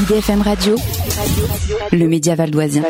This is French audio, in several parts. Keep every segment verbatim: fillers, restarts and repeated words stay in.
I D F M Radio, le média valdoisien.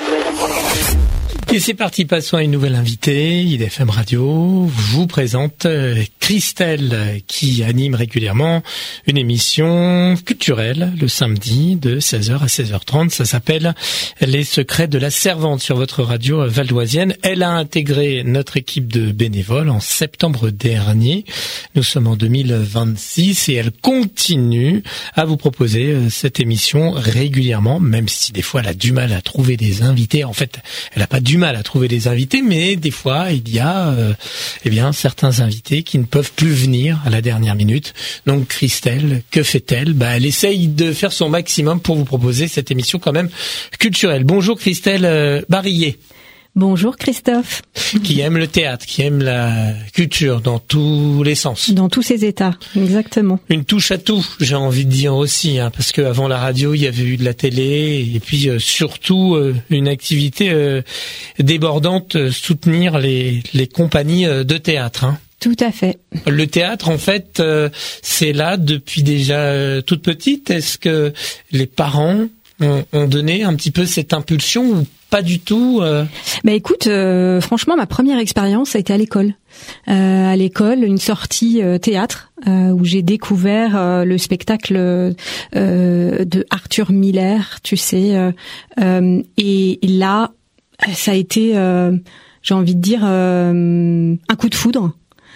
Et c'est parti, passons à une nouvelle invitée. I D F M Radio vous présente Christelle, qui anime régulièrement une émission culturelle le samedi de seize heures à seize heures trente. Ça s'appelle Les secrets de la servante sur votre radio valdoisienne. Elle a intégré notre équipe de bénévoles en septembre dernier. Nous sommes en deux mille vingt-six et elle continue à vous proposer cette émission régulièrement, même si des fois elle a du mal à trouver des invités. En fait, elle n'a pas du mal à trouver des invités, mais des fois il y a euh, eh bien certains invités qui ne peuvent plus venir à la dernière minute. Donc Christelle, que fait-elle ? Bah, elle essaye de faire son maximum pour vous proposer cette émission quand même culturelle. Bonjour Christelle euh, Barillet. Bonjour Christophe. Qui aime le théâtre, qui aime la culture dans tous les sens. Dans tous ses états, exactement. Une touche à tout, j'ai envie de dire aussi, hein, parce que avant la radio, il y avait eu de la télé, et puis euh, surtout euh, une activité euh, débordante, euh, soutenir les, les compagnies euh, de théâtre. Hein. Tout à fait. Le théâtre, en fait, euh, c'est là depuis déjà euh, toute petite. Est-ce que les parents ont, ont donné un petit peu cette impulsion ou pas du tout euh... Bah écoute, euh, franchement, ma première expérience, ça a été à l'école. Euh, à l'école, une sortie euh, théâtre euh, où j'ai découvert euh, le spectacle euh, de Arthur Miller, tu sais. Euh, euh, et là, ça a été, euh, j'ai envie de dire, euh, un coup de foudre.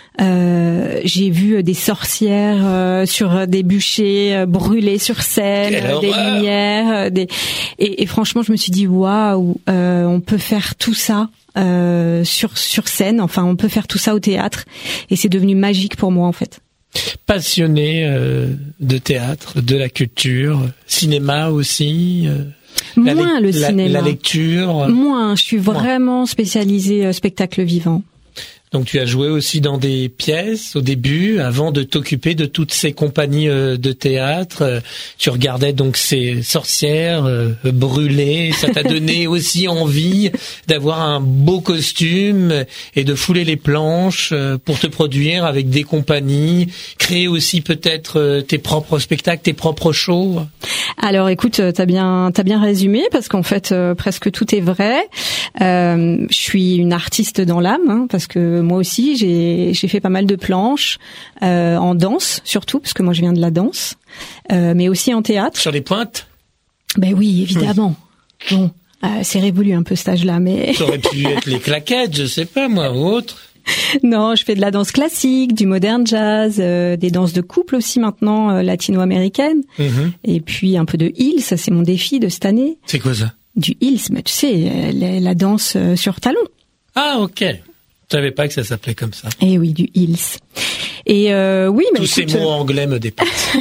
Euh, j'ai vu des sorcières euh, sur des bûchers euh, brûlés sur scène, euh, des lumières, euh, des et, et franchement je me suis dit waouh, euh, on peut faire tout ça euh, sur sur scène, enfin on peut faire tout ça au théâtre et c'est devenu magique pour moi en fait. Passionné euh, de théâtre, de la culture, cinéma aussi. Euh... Moins le la, cinéma. La lecture. Moins, je suis vraiment Moins. spécialisée euh, spectacle vivant. Donc tu as joué aussi dans des pièces au début, avant de t'occuper de toutes ces compagnies de théâtre. Tu regardais donc ces sorcières brûlées. Ça t'a donné aussi envie d'avoir un beau costume et de fouler les planches pour te produire avec des compagnies, créer aussi peut-être tes propres spectacles, tes propres shows. Alors écoute, t'as bien, t'as bien résumé parce qu'en fait euh, presque tout est vrai. Euh, je suis une artiste dans l'âme hein, parce que moi aussi j'ai, j'ai fait pas mal de planches euh, en danse surtout parce que moi je viens de la danse, euh, mais aussi en théâtre. Sur les pointes ? Ben oui, évidemment. Oui. Bon, euh, c'est révolu un peu cet âge-là, mais. Ça aurait pu être les claquettes, je sais pas moi, ou autre. Non, je fais de la danse classique, du modern jazz, euh, des danses de couple aussi maintenant euh, latino-américaines, mm-hmm. et puis un peu de heels, ça c'est mon défi de cette année. C'est quoi ça ? Du heels, mais tu sais, la, la danse euh, sur talon. Ah ok, je savais pas que ça s'appelait comme ça. Eh oui, du heels. Et euh, oui, mais tous écoute, ces mots anglais me dépassent.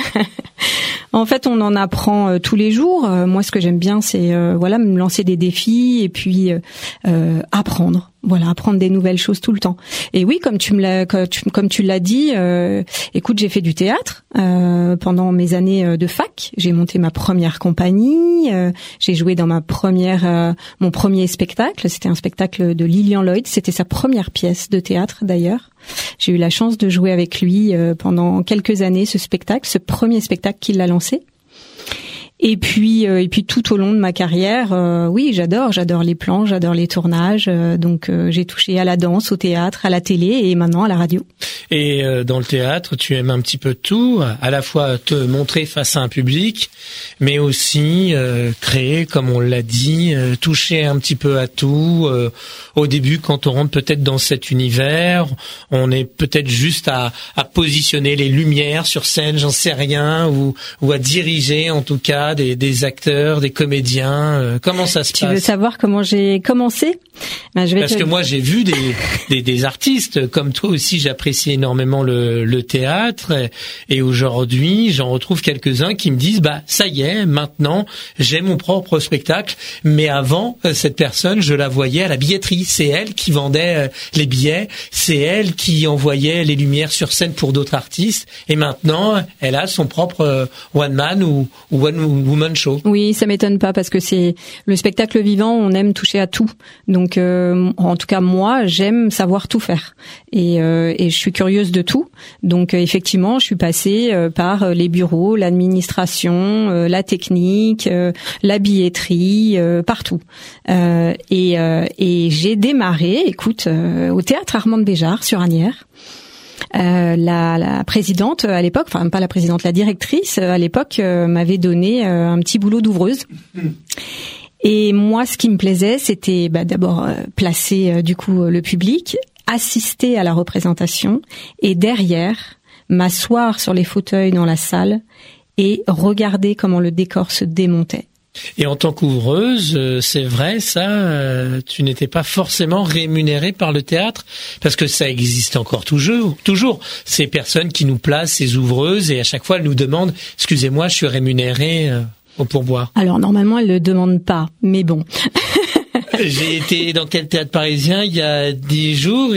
En fait, on en apprend euh, tous les jours. Euh, moi, ce que j'aime bien, c'est euh, voilà, me lancer des défis et puis euh, apprendre. Voilà, apprendre des nouvelles choses tout le temps. Et oui, comme tu me l'as, comme tu, comme tu l'as dit, euh, écoute, j'ai fait du théâtre euh, pendant mes années de fac. J'ai monté ma première compagnie. Euh, j'ai joué dans ma première, euh, mon premier spectacle. C'était un spectacle de Lillian Lloyd. C'était sa première pièce de théâtre d'ailleurs. J'ai eu la chance de jouer avec lui euh, pendant quelques années ce spectacle, ce premier spectacle qu'il a lancé. Et puis, euh, et puis tout au long de ma carrière, euh, oui, j'adore, j'adore les plans, j'adore les tournages. Euh, donc, euh, j'ai touché à la danse, au théâtre, à la télé et maintenant à la radio. Et euh, dans le théâtre, tu aimes un petit peu tout, à la fois te montrer face à un public, mais aussi euh, créer, comme on l'a dit, euh, toucher un petit peu à tout. Euh, au début, quand on rentre peut-être dans cet univers, on est peut-être juste à, à positionner les lumières sur scène, j'en sais rien, ou, ou à diriger en tout cas. Des, des acteurs, des comédiens, euh, comment ça se tu passe ? Tu veux savoir comment j'ai commencé ? Ben, je vais Parce te... que moi j'ai vu des, des, des artistes comme toi aussi, j'apprécie énormément le, le théâtre et, et aujourd'hui j'en retrouve quelques-uns qui me disent bah ça y est, maintenant j'ai mon propre spectacle, mais avant cette personne je la voyais à la billetterie, c'est elle qui vendait les billets, c'est elle qui envoyait les lumières sur scène pour d'autres artistes et maintenant elle a son propre one man ou, ou one Woman Show. Oui, ça m'étonne pas parce que c'est le spectacle vivant, on aime toucher à tout. Donc, euh, en tout cas, moi, j'aime savoir tout faire et, euh, et je suis curieuse de tout. Donc, euh, effectivement, je suis passée euh, par les bureaux, l'administration, euh, la technique, euh, la billetterie, euh, partout. Euh, et, euh, et j'ai démarré, écoute, euh, au théâtre Armand de Béjart sur Asnières. Euh, la, la présidente à l'époque, enfin pas la présidente, la directrice à l'époque euh, m'avait donné euh, un petit boulot d'ouvreuse. Et moi, ce qui me plaisait, c'était bah, d'abord euh, placer euh, du coup le public, assister à la représentation, et derrière m'asseoir sur les fauteuils dans la salle et regarder comment le décor se démontait. Et en tant qu'ouvreuse, c'est vrai, ça, tu n'étais pas forcément rémunérée par le théâtre, parce que ça existe encore toujours, toujours. Ces personnes qui nous placent, ces ouvreuses, et à chaque fois elles nous demandent, excusez-moi, je suis rémunérée au pourboire. Alors normalement elles le demandent pas, mais bon. J'ai été dans quel théâtre parisien il y a dix jours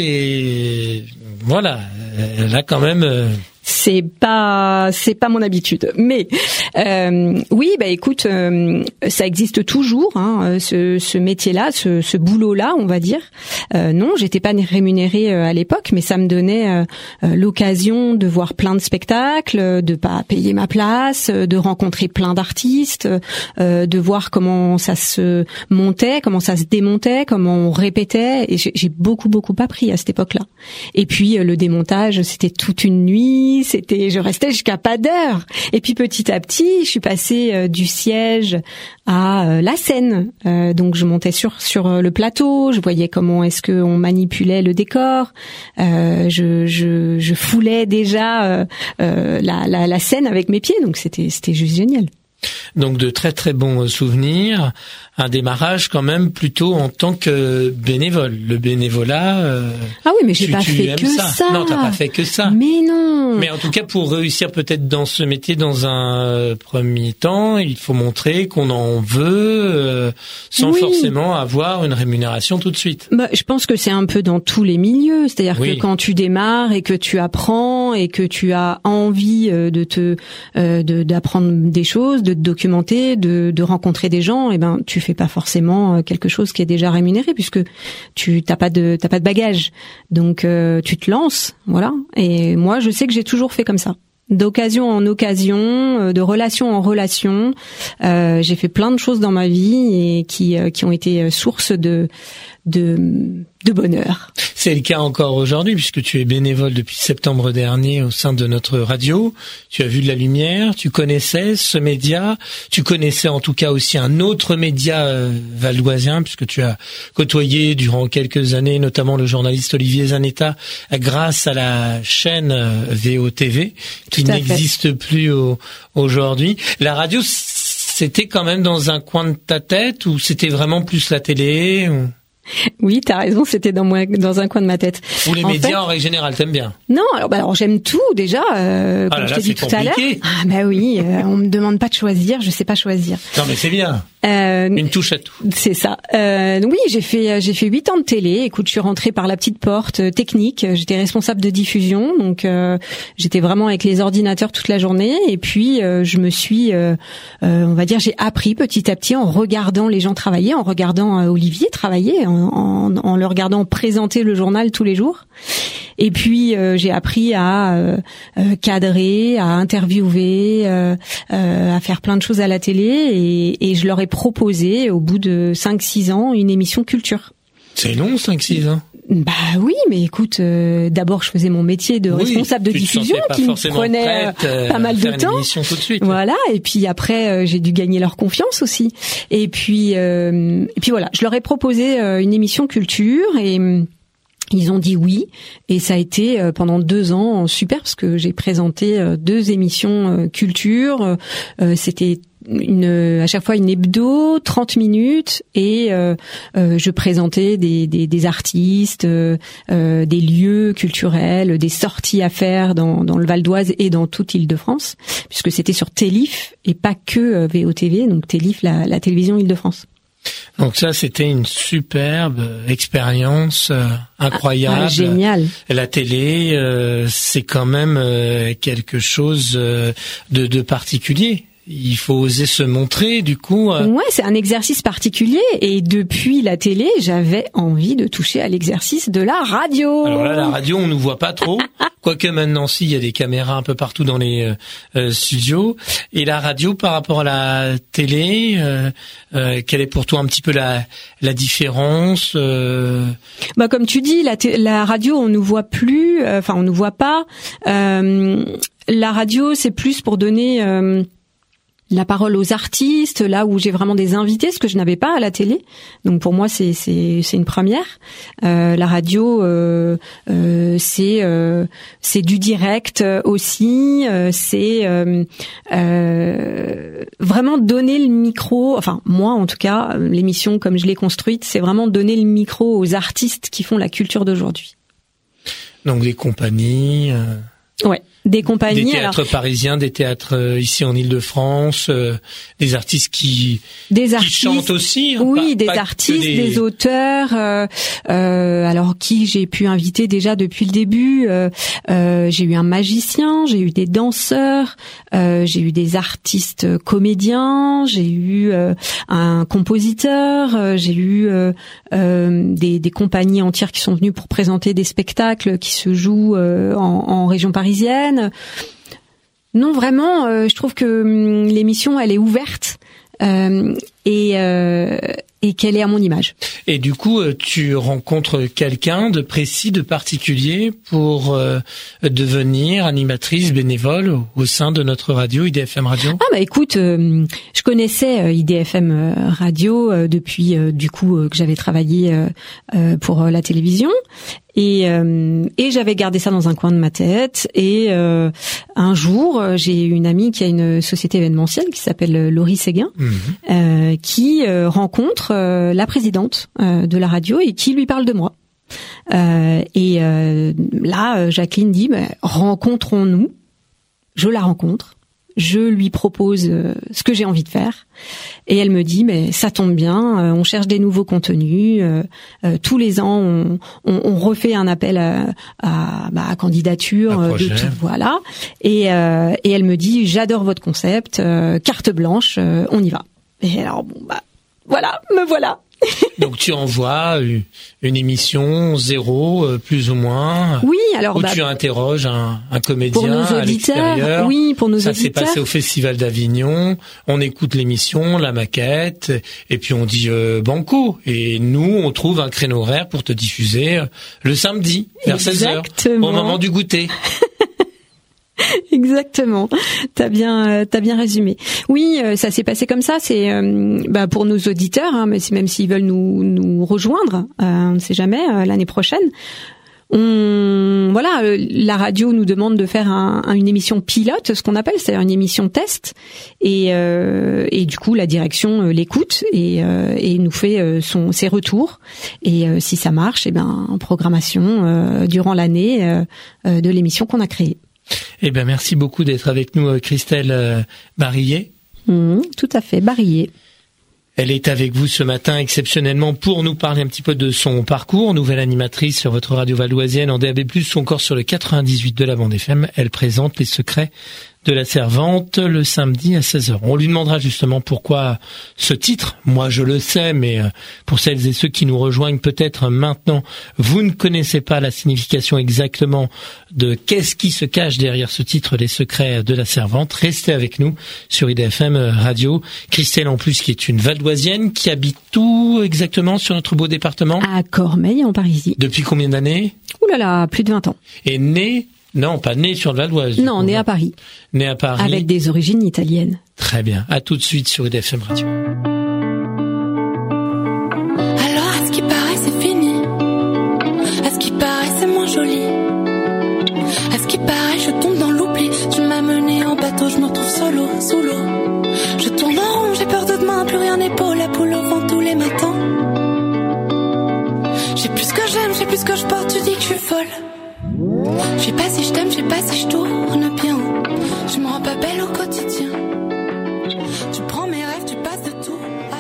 et voilà, là quand même. C'est pas, c'est pas mon habitude. Mais euh, oui, bah écoute, euh, ça existe toujours, hein, ce, ce métier-là, ce, ce boulot-là, on va dire. Euh, non, j'étais pas rémunérée à l'époque, mais ça me donnait euh, l'occasion de voir plein de spectacles, de pas payer ma place, de rencontrer plein d'artistes, euh, de voir comment ça se montait, comment ça se démontait, comment on répétait. Et j'ai, j'ai beaucoup, beaucoup appris à cette époque-là. Et puis le démontage, c'était toute une nuit. C'était, je restais jusqu'à pas d'heure. Et puis petit à petit, je suis passée euh, du siège à euh, la scène. Euh, donc je montais sur sur le plateau, je voyais comment est-ce que on manipulait le décor. Euh, je, je je foulais déjà euh, euh, la, la la scène avec mes pieds. Donc c'était c'était juste génial. Donc de très très bons souvenirs, un démarrage quand même plutôt en tant que bénévole. Le bénévolat. Euh, ah oui, mais j'ai tu, pas tu fait que ça. ça. Non, t'as pas fait que ça. Mais non. Mais en tout cas, pour réussir peut-être dans ce métier, dans un premier temps, il faut montrer qu'on en veut, euh, sans oui. forcément avoir une rémunération tout de suite. Bah, je pense que c'est un peu dans tous les milieux, c'est-à-dire oui. que quand tu démarres et que tu apprends et que tu as envie de te, euh, de, d'apprendre des choses, de te documenter, de, de rencontrer des gens, et ben tu fais pas forcément quelque chose qui est déjà rémunéré puisque tu t'as pas de t'as pas de bagage, donc euh, tu te lances, voilà. Et moi, je sais que j'ai toujours fait comme ça, d'occasion en occasion, de relation en relation. Euh, j'ai fait plein de choses dans ma vie et qui qui ont été source de de de bonheur. C'est le cas encore aujourd'hui puisque tu es bénévole depuis septembre dernier au sein de notre radio. Tu as vu de la lumière, tu connaissais ce média, tu connaissais en tout cas aussi un autre média euh, valdoisien puisque tu as côtoyé durant quelques années notamment le journaliste Olivier Zanetta grâce à la chaîne euh, V O T V qui n'existe plus au, aujourd'hui. La radio, c'était quand même dans un coin de ta tête ou c'était vraiment plus la télé ou... Oui, t'as raison, c'était dans moi, dans un coin de ma tête. Ou les en médias fait, en règle générale, t'aimes bien? Non, alors, bah, alors j'aime tout déjà, euh, comme ah là, je t'ai dit tout compliqué. à l'heure. Ah bah oui, euh, on me demande pas de choisir, je sais pas choisir. Non mais c'est bien. Euh, Une touche à tout. C'est ça. Euh, oui, j'ai fait j'ai fait huit ans de télé. Écoute, je suis rentrée par la petite porte euh, technique. J'étais responsable de diffusion, donc euh, j'étais vraiment avec les ordinateurs toute la journée. Et puis euh, je me suis, euh, euh, on va dire, j'ai appris petit à petit en regardant les gens travailler, en regardant euh, Olivier travailler, en, en, en le regardant présenter le journal tous les jours. Et puis euh, j'ai appris à euh, euh, cadrer, à interviewer, euh, euh, à faire plein de choses à la télé, et, et je leur ai proposé au bout de cinq six ans une émission culture. C'est long, cinq six ans. Bah oui, mais écoute, euh, d'abord je faisais mon métier de oui, responsable de diffusion qui me prenait euh, pas mal de temps. Tout de suite. Voilà, et puis après euh, j'ai dû gagner leur confiance aussi. Et puis euh, et puis voilà, je leur ai proposé euh, une émission culture et ils ont dit oui, et ça a été euh, pendant deux ans super parce que j'ai présenté euh, deux émissions euh, culture. Euh, c'était une à chaque fois une hebdo, trente minutes, et euh, euh, je présentais des, des, des artistes, euh, euh, des lieux culturels, des sorties à faire dans, dans le Val d'Oise et dans toute Île-de-France, puisque c'était sur Télif et pas que euh, V O T V, donc Télif, la, la télévision Île-de-France. Donc ça, c'était une superbe expérience euh, incroyable. Ah, génial. La télé, euh, c'est quand même euh, quelque chose euh, de, de particulier. il faut oser se montrer, du coup. Euh... Ouais, c'est un exercice particulier. Et depuis la télé, j'avais envie de toucher à l'exercice de la radio. Alors là, la radio, on nous voit pas trop. Quoique maintenant, si, il y a des caméras un peu partout dans les euh, studios. Et la radio, par rapport à la télé, euh, euh, quelle est pour toi un petit peu la, la différence euh... Bah, comme tu dis, la, t- la radio, on nous voit plus. Enfin, euh, on nous voit pas. Euh, la radio, c'est plus pour donner euh, la parole aux artistes, là où j'ai vraiment des invités, ce que je n'avais pas à la télé. Donc pour moi, c'est c'est c'est une première. Euh, la radio, euh, euh, c'est euh, c'est du direct aussi. Euh, c'est euh, euh, vraiment donner le micro. Enfin, moi en tout cas, l'émission comme je l'ai construite, c'est vraiment donner le micro aux artistes qui font la culture d'aujourd'hui. Donc des compagnies. Euh... Ouais. Des compagnies, des théâtres alors, parisiens, des théâtres euh, ici en Île-de-France, euh, des artistes qui, des qui artistes, chantent aussi. Hein, oui, pas, des pas artistes, des... des auteurs. Euh, euh, alors qui j'ai pu inviter déjà depuis le début. Euh, euh, j'ai eu un magicien, j'ai eu des danseurs, euh, j'ai eu des artistes comédiens, j'ai eu euh, un compositeur, euh, j'ai eu euh, euh, des, des compagnies entières qui sont venues pour présenter des spectacles qui se jouent euh, en, en région parisienne. Non, vraiment, euh, je trouve que hum, l'émission, elle est ouverte euh, et, euh, et qu'elle est à mon image. Et du coup, tu rencontres quelqu'un de précis, de particulier pour euh, devenir animatrice bénévole au, au sein de notre radio, I D F M Radio? Ah bah écoute, euh, je connaissais euh, I D F M euh, Radio euh, depuis euh, du coup euh, que j'avais travaillé euh, euh, pour euh, la télévision. Et, euh, et j'avais gardé ça dans un coin de ma tête. Et euh, un jour, j'ai une amie qui a une société événementielle qui s'appelle Laurie Séguin, mmh. euh, qui euh, rencontre euh, la présidente euh, de la radio et qui lui parle de moi. Euh, et euh, là, Jacqueline dit bah, « rencontrons-nous ». Je la rencontre. Je lui propose euh, ce que j'ai envie de faire et elle me dit mais ça tombe bien, euh, on cherche des nouveaux contenus, euh, euh, tous les ans on, on, on refait un appel à, à, bah, à candidature euh, de tout, voilà et, euh, et elle me dit j'adore votre concept, euh, carte blanche, euh, on y va. Et alors bon bah voilà, me voilà. Donc tu envoies une émission zéro, plus ou moins. Oui, alors où bah, tu interroges un, un comédien pour nos auditeurs, à l'extérieur. Oui, pour nos Ça auditeurs. s'est passé au Festival d'Avignon. On écoute l'émission, la maquette, et puis on dit euh, banco. Et nous, on trouve un créneau horaire pour te diffuser le samedi vers seize heures, au moment du goûter. Exactement. T'as bien, euh, t'as bien résumé. Oui, euh, ça s'est passé comme ça. C'est euh, bah, pour nos auditeurs, hein, mais même s'ils veulent nous nous rejoindre, euh, on ne sait jamais euh, l'année prochaine. On voilà, euh, la radio nous demande de faire un, un, une émission pilote, ce qu'on appelle, c'est-à-dire une émission test, et euh, et du coup la direction euh, l'écoute et euh, et nous fait euh, son ses retours. Et euh, si ça marche, et ben en programmation euh, durant l'année euh, euh, de l'émission qu'on a créée. Eh ben merci beaucoup d'être avec nous, Christelle euh, Barillet. Mmh, tout à fait, Barillet. Elle est avec vous ce matin exceptionnellement pour nous parler un petit peu de son parcours. Nouvelle animatrice sur votre radio valdoisienne en D A B plus, ou encore sur le quatre-vingt-dix-huit de la bande F M. Elle présente les secrets de la servante le samedi à seize heures. On lui demandera justement pourquoi ce titre. Moi, je le sais, mais pour celles et ceux qui nous rejoignent peut-être maintenant, vous ne connaissez pas la signification exactement de qu'est-ce qui se cache derrière ce titre, les secrets de la servante. Restez avec nous sur I D F M Radio. Christelle, en plus, qui est une valdoisienne, qui habite où exactement sur notre beau département? À Cormeilles, en Parisis. Depuis combien d'années? Ouh là là, plus de vingt ans. Et née Non, pas né sur le Val-d'Oise. Non, né à Paris. Né à Paris. Avec des origines italiennes. Très bien. À tout de suite sur I D F M Radio. Alors, à ce qui paraît, c'est fini. À ce qui paraît, c'est moins joli. À ce qui paraît, je tombe dans l'oubli. Tu m'as mené en bateau, je me retrouve solo, sous l'eau. Je tourne en rond, j'ai peur de demain, plus rien n'est beau. La poule au vent tous les matins. J'ai plus ce que j'aime, j'ai plus ce que je porte, tu dis que je suis folle. Je sais pas si je t'aime, je sais pas si je tourne bien. Je me rends pas belle au quotidien. Tu prends mes rêves, tu passes de tout à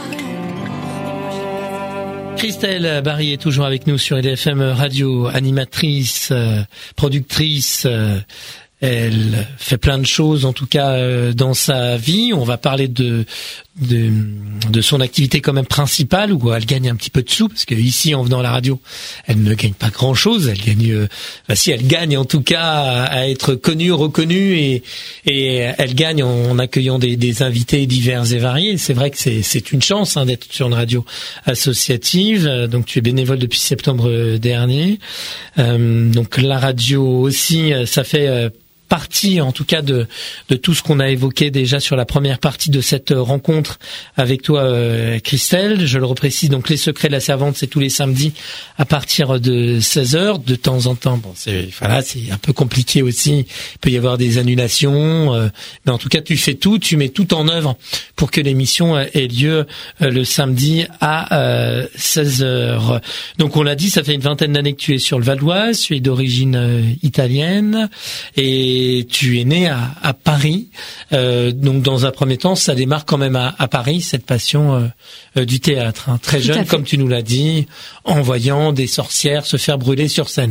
rien. Christelle Barillet est toujours avec nous sur I D F M Radio, animatrice, euh, productrice, euh, elle fait plein de choses, en tout cas euh, dans sa vie. On va parler de, de de son activité quand même principale, où elle gagne un petit peu de sous, parce que ici, en venant à la radio, elle ne gagne pas grand-chose. Elle gagne, euh, bah si elle gagne en tout cas à, à être connue, reconnue, et et elle gagne en accueillant des, des invités divers et variés. C'est vrai que c'est c'est une chance hein, d'être sur une radio associative. Donc tu es bénévole depuis septembre dernier. Euh, donc la radio aussi, ça fait euh, partie en tout cas de de tout ce qu'on a évoqué déjà sur la première partie de cette rencontre avec toi euh, Christelle. Je le reprécise, donc les secrets de la servante, c'est tous les samedis à partir de seize heures. De temps en temps, bon c'est voilà, c'est un peu compliqué aussi, il peut y avoir des annulations, euh, mais en tout cas tu fais tout, tu mets tout en œuvre pour que l'émission ait lieu euh, le samedi à euh, seize heures. Donc on l'a dit, ça fait une vingtaine d'années que tu es sur le Val d'Oise, tu es d'origine euh, italienne et Et tu es né à, à Paris, euh, donc dans un premier temps, ça démarre quand même à, à Paris, cette passion euh, euh, du théâtre. Hein. Très jeune, comme tu nous l'as dit, en voyant des sorcières se faire brûler sur scène.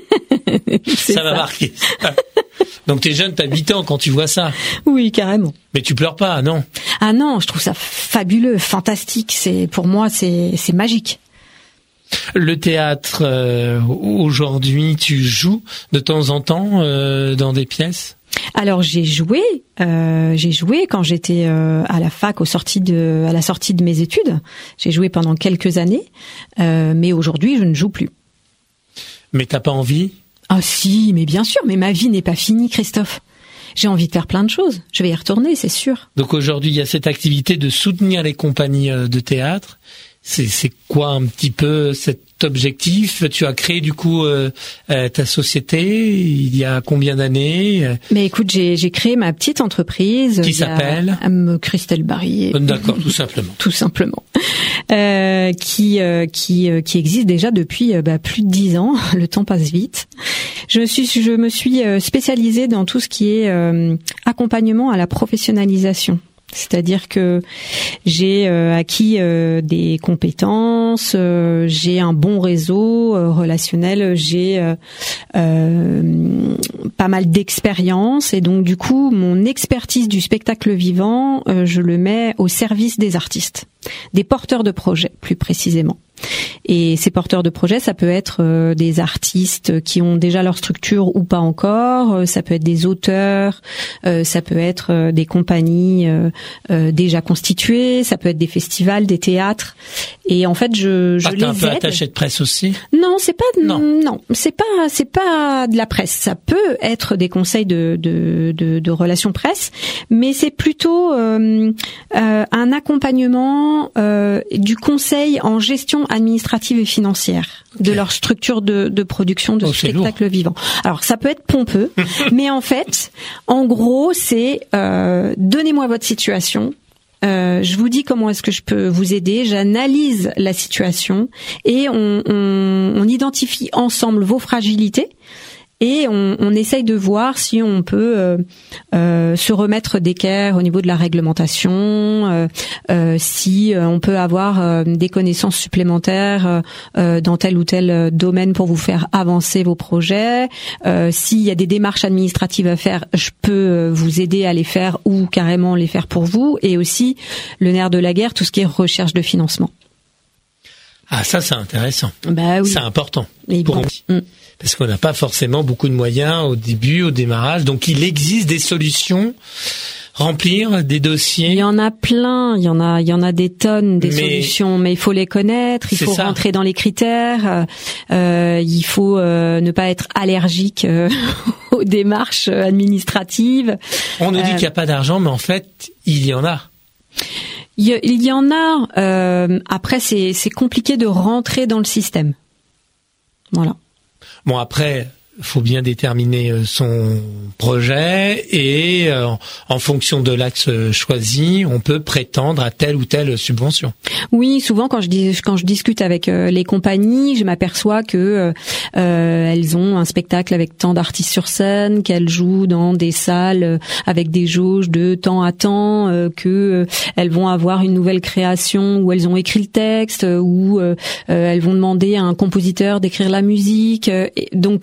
ça m'a marqué. Donc t'es jeune, t'as huit ans quand tu vois ça. Oui, carrément. Mais tu pleures pas, non? Ah non, je trouve ça fabuleux, fantastique. C'est pour moi, c'est c'est magique. Le théâtre, euh, aujourd'hui, tu joues de temps en temps euh, dans des pièces? Alors j'ai joué, euh, j'ai joué quand j'étais euh, à la fac, au sortie de, à la sortie de mes études. J'ai joué pendant quelques années, euh, mais aujourd'hui je ne joue plus. Mais t'as pas envie? Ah si, mais bien sûr, mais ma vie n'est pas finie, Christophe. J'ai envie de faire plein de choses. Je vais y retourner, c'est sûr. Donc aujourd'hui, il y a cette activité de soutenir les compagnies de théâtre. C'est, c'est quoi un petit peu cet objectif? Tu as créé du coup euh, ta société il y a combien d'années? Mais écoute, j'ai, j'ai créé ma petite entreprise. Qui s'appelle euh, Christelle Barrier. D'accord, tout simplement. Tout simplement. Euh, qui euh, qui euh, qui existe déjà depuis euh, bah, plus de dix ans. Le temps passe vite. Je suis je me suis spécialisée dans tout ce qui est euh, accompagnement à la professionnalisation. C'est-à-dire que j'ai euh, acquis euh, des compétences, euh, j'ai un bon réseau euh, relationnel, j'ai euh, euh, pas mal d'expérience et donc du coup mon expertise du spectacle vivant, euh, je le mets au service des artistes, des porteurs de projets plus précisément. Et ces porteurs de projets, ça peut être euh, des artistes qui ont déjà leur structure ou pas encore, euh, ça peut être des auteurs, euh, ça peut être euh, des compagnies euh, euh, déjà constituées, ça peut être des festivals, des théâtres. Et en fait, je, je ah, les t'es un peu aide. attaché de presse aussi? Non, c'est pas non, non c'est pas c'est pas de la presse. Ça peut être des conseils de de de, de relations presse, mais c'est plutôt euh, euh, un accompagnement euh, du conseil en gestion administrative et financière okay. de leur structure de, de production de oh, spectacle vivant. Alors ça peut être pompeux, mais en fait, en gros, c'est euh, donnez-moi votre situation. Euh, je vous dis comment est-ce que je peux vous aider. J'analyse la situation et on, on, on identifie ensemble vos fragilités. Et on, on essaye de voir si on peut euh, euh, se remettre d'équerre au niveau de la réglementation, euh, euh, si euh, on peut avoir euh, des connaissances supplémentaires euh, dans tel ou tel domaine pour vous faire avancer vos projets. Euh, s'il y a des démarches administratives à faire, je peux vous aider à les faire ou carrément les faire pour vous. Et aussi, le nerf de la guerre, tout ce qui est recherche de financement. Ah, ça, c'est intéressant. Bah oui. C'est important Et pour bon. nous. Mm. Parce qu'on n'a pas forcément beaucoup de moyens au début, au démarrage. Donc, il existe des solutions. Remplir des dossiers. Il y en a plein, il y en a, il y en a des tonnes des mais solutions, mais il faut les connaître, il faut ça. rentrer dans les critères, euh, il faut euh, ne pas être allergique euh, aux démarches administratives. On nous euh, dit qu'il n'y a pas d'argent, mais en fait, il y en a. Il y en a. Euh, après, c'est, c'est compliqué de rentrer dans le système. Voilà. Bon, après, faut bien déterminer son projet et euh, en fonction de l'axe choisi, on peut prétendre à telle ou telle subvention. Oui, souvent quand je dis quand je discute avec euh, les compagnies, je m'aperçois que euh, elles ont un spectacle avec tant d'artistes sur scène, qu'elles jouent dans des salles avec des jauges de temps à temps, euh, que euh, elles vont avoir une nouvelle création où elles ont écrit le texte, où euh, elles vont demander à un compositeur d'écrire la musique. Et donc en fait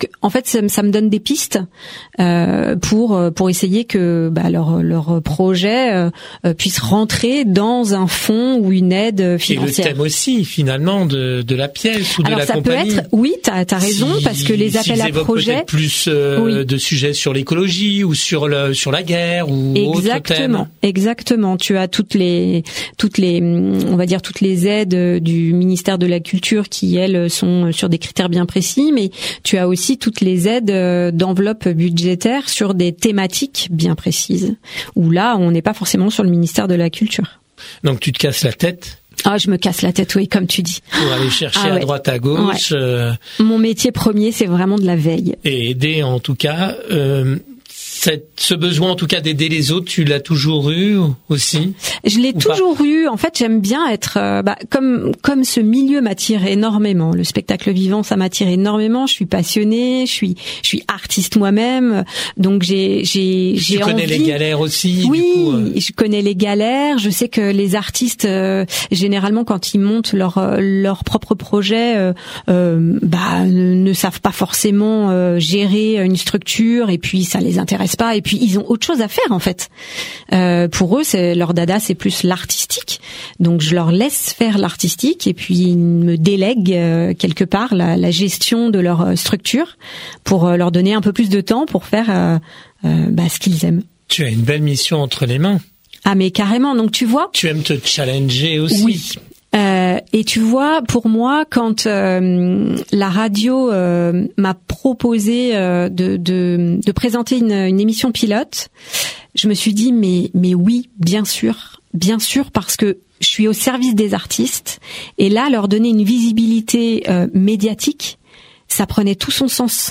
fait, ça, ça me donne des pistes euh, pour pour essayer que bah, leur leur projet euh, puisse rentrer dans un fonds ou une aide financière. Et le thème aussi, finalement, de de la pièce ou Alors, de la ça compagnie. Peut être, oui, t'as t'as raison, si, parce que les appels à projets plus euh, oui. de sujets sur l'écologie ou sur le sur la guerre ou autre thème. Exactement. Tu as toutes les toutes les on va dire toutes les aides du ministère de la Culture qui elles sont sur des critères bien précis, mais tu as aussi toutes les aides d'enveloppe budgétaire sur des thématiques bien précises. Où là, on n'est pas forcément sur le ministère de la Culture. Donc tu te casses la tête. Ah, je me casse la tête, oui, comme tu dis. Pour aller chercher ah, ouais. à droite, à gauche. Ouais. Euh, Mon métier premier, c'est vraiment de la veille. Et aider, en tout cas. Euh, cette, ce besoin, en tout cas, d'aider les autres, tu l'as toujours eu aussi? Je l'ai toujours pas eu. En fait, j'aime bien être, euh, bah, comme comme ce milieu m'attire énormément. Le spectacle vivant, ça m'attire énormément. Je suis passionnée, je suis je suis artiste moi-même, donc j'ai j'ai j'ai envie. Tu connais les galères aussi. Oui, du coup, euh... je connais les galères. Je sais que les artistes, euh, généralement, quand ils montent leur leur propre projet, euh, euh, bah ne savent pas forcément euh, gérer une structure, et puis ça les intéresse pas, et puis ils ont autre chose à faire en fait. Euh, pour eux, c'est leur dada, c'est plus l'artistique. Donc je leur laisse faire l'artistique, et puis ils me délèguent euh, quelque part la, la gestion de leur structure pour euh, leur donner un peu plus de temps pour faire euh, euh, bah, ce qu'ils aiment. Tu as une belle mission entre les mains. Ah mais carrément. Donc tu vois. Tu aimes te challenger aussi. Oui. Euh, et tu vois, pour moi, quand euh, la radio euh, m'a proposé euh, de, de, de présenter une, une émission pilote, je me suis dit mais mais oui, bien sûr, bien sûr, parce que je suis au service des artistes, et là, leur donner une visibilité euh, médiatique, ça prenait tout son sens.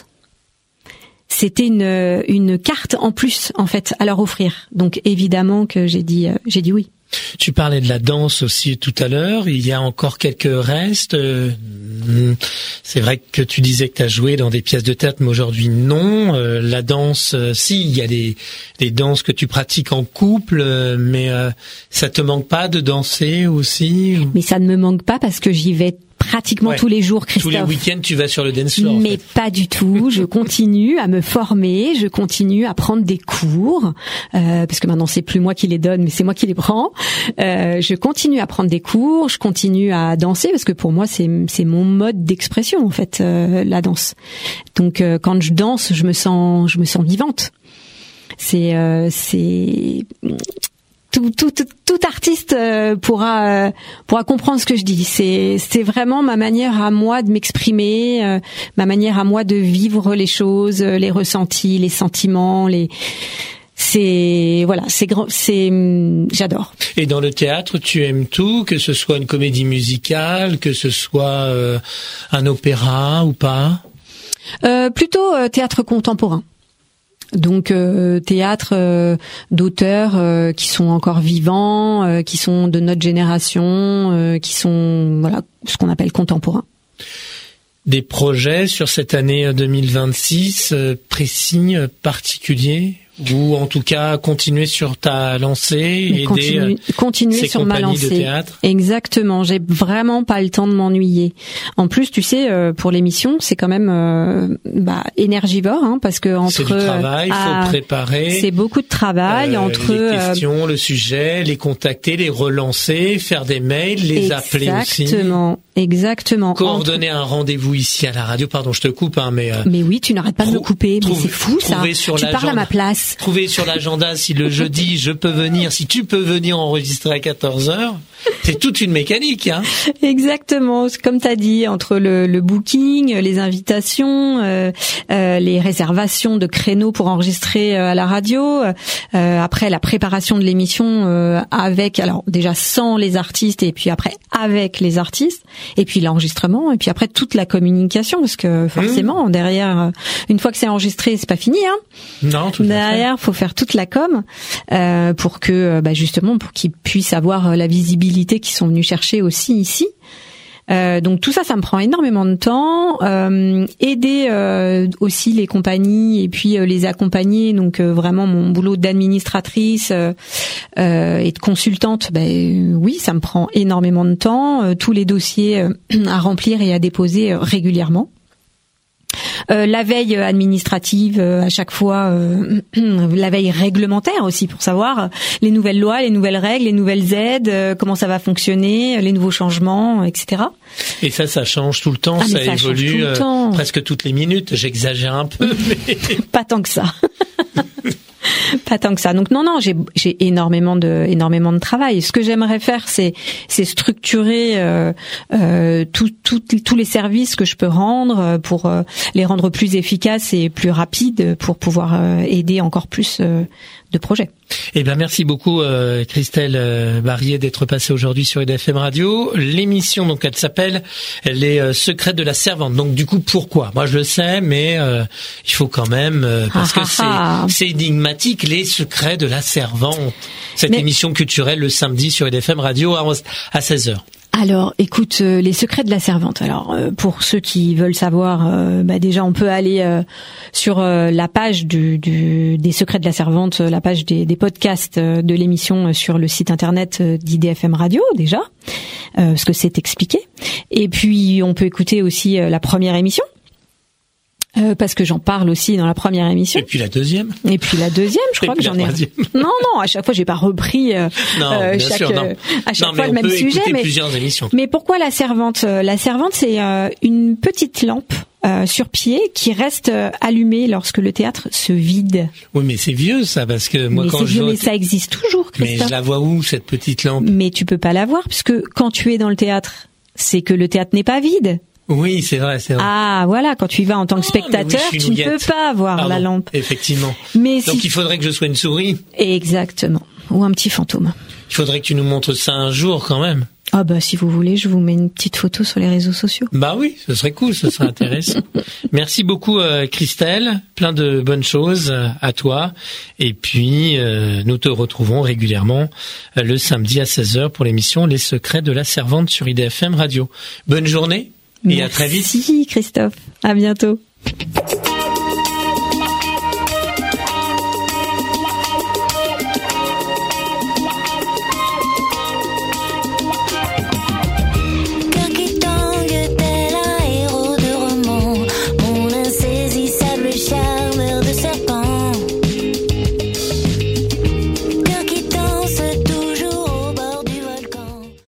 C'était une une carte en plus en fait à leur offrir. Donc évidemment que j'ai dit euh, j'ai dit oui. Tu parlais de la danse aussi tout à l'heure. Il y a encore quelques restes. C'est vrai que tu disais que tu as joué dans des pièces de théâtre, mais aujourd'hui non. La danse, si, il y a des, des danses que tu pratiques en couple, mais ça te manque pas de danser aussi? Mais ça ne me manque pas parce que j'y vais pratiquement ouais. tous les jours, Christophe. Tous les week-ends, tu vas sur le dance floor. Mais en fait. Pas du tout. Je continue à me former, je continue à prendre des cours, euh, parce que maintenant c'est plus moi qui les donne, mais c'est moi qui les prends. Euh, je continue à prendre des cours, je continue à danser, parce que pour moi c'est c'est mon mode d'expression en fait, euh, la danse. Donc euh, quand je danse, je me sens je me sens vivante. C'est euh, c'est Tout, tout, tout, tout artiste pourra pourra comprendre ce que je dis. C'est c'est vraiment ma manière à moi de m'exprimer, euh, ma manière à moi de vivre les choses, les ressentis, les sentiments, les c'est voilà, c'est grand, c'est j'adore. Et dans le théâtre, tu aimes tout, que ce soit une comédie musicale, que ce soit euh, un opéra ou pas? Euh, plutôt euh, théâtre contemporain. Donc euh, théâtre euh, d'auteurs euh, qui sont encore vivants, euh, qui sont de notre génération, euh, qui sont voilà ce qu'on appelle contemporains. Des projets sur cette année deux mille vingt-six euh, précis, euh, particuliers, ou en tout cas continuer sur ta lancée, aider continue, continuer ces sur ma lancée. De théâtre. Exactement, j'ai vraiment pas le temps de m'ennuyer. En plus, tu sais, euh, pour l'émission, c'est quand même euh, bah, énergivore, hein, parce que entre c'est du travail, il ah, faut préparer. C'est beaucoup de travail euh, entre les questions, euh, le sujet, les contacter, les relancer, faire des mails, les appeler aussi. Exactement, exactement. Coordonner entre... un rendez-vous ici à la radio. Pardon, je te coupe, hein, mais. Euh, mais oui, tu n'arrêtes pas de me couper. Mais c'est fou ça. Tu parles à ma place. Trouver sur l'agenda si le jeudi je peux venir, si tu peux venir enregistrer à quatorze heures. C'est toute une mécanique, hein. Exactement, comme tu as dit, entre le, le booking, les invitations, euh, euh, les réservations de créneaux pour enregistrer euh, à la radio, euh, après la préparation de l'émission euh, avec, alors déjà sans les artistes, et puis après avec les artistes, et puis l'enregistrement, et puis après toute la communication, parce que forcément, mmh. derrière, une fois que c'est enregistré, c'est pas fini, hein. Non, tout à fait. Derrière, faut faire toute la com euh, pour que, bah, justement, pour qu'ils puissent avoir la visibilité qu'ils sont venus chercher aussi ici. Euh, donc tout ça, ça me prend énormément de temps. Euh, aider euh, aussi les compagnies et puis euh, les accompagner. Donc euh, vraiment mon boulot d'administratrice euh, euh, et de consultante, ben oui, ça me prend énormément de temps. Euh, tous les dossiers euh, à remplir et à déposer euh, régulièrement. Euh, la veille administrative euh, à chaque fois, euh, la veille réglementaire aussi pour savoir les nouvelles lois, les nouvelles règles, les nouvelles aides, euh, comment ça va fonctionner, les nouveaux changements, et cetera. Et ça, ça change tout le temps, ah, ça, ça évolue tout le temps. Euh, presque toutes les minutes. J'exagère un peu, mais pas tant que ça. Pas tant que ça. Donc non, non, j'ai, j'ai énormément de, énormément de travail. Ce que j'aimerais faire, c'est, c'est structurer euh, euh, tout, tout, tous les services que je peux rendre pour euh, les rendre plus efficaces et plus rapides pour pouvoir euh, aider encore plus euh, de projets. Eh ben merci beaucoup euh, Christelle euh, Barrier d'être passée aujourd'hui sur I D F M Radio. L'émission donc elle s'appelle Les euh, secrets de la servante. Donc du coup pourquoi ? Moi je le sais, mais euh, il faut quand même euh, parce ah, que c'est ah. c'est énigmatique, les secrets de la servante. Cette mais... émission culturelle le samedi sur I D F M Radio à, à seize heures. Alors, écoute, euh, les secrets de la servante. Alors, euh, pour ceux qui veulent savoir, euh, bah déjà, on peut aller euh, sur euh, la page du, du, des secrets de la servante, la page des, des podcasts euh, de l'émission euh, sur le site internet euh, d'I D F M Radio, déjà, euh, parce que c'est expliqué. Et puis, on peut écouter aussi euh, la première émission. Euh, parce que j'en parle aussi dans la première émission. Et puis la deuxième. Et puis la deuxième, je crois que j'en ai. Non, non, à chaque fois j'ai pas repris euh, non, euh, bien chaque, sûr, non. à chaque non, fois mais le on même peut sujet. Mais plusieurs émissions. Mais pourquoi la servante ? La servante, c'est euh, une petite lampe euh, sur pied qui reste euh, allumée lorsque le théâtre se vide. Oui, mais c'est vieux ça, parce que moi mais quand c'est je vieux, vois... mais ça existe toujours, Christophe. Mais je la vois où cette petite lampe ? Mais tu peux pas la voir puisque quand tu es dans le théâtre, c'est que le théâtre n'est pas vide. Oui, c'est vrai, c'est vrai. Ah, voilà, quand tu y vas en tant que spectateur, ah, oui, tu ne peux pas voir Pardon, la lampe. Effectivement. Mais Donc si... il faudrait que je sois une souris. Exactement. Ou un petit fantôme. Il faudrait que tu nous montres ça un jour quand même. Ah bah si vous voulez, je vous mets une petite photo sur les réseaux sociaux. Bah oui, ce serait cool, ce serait intéressant. Merci beaucoup euh, Christelle, plein de bonnes choses euh, à toi. Et puis euh, nous te retrouvons régulièrement euh, le samedi à seize heures pour l'émission Les secrets de la servante sur I D F M Radio. Bonne journée et Merci, à très vite. Merci Christophe, à bientôt.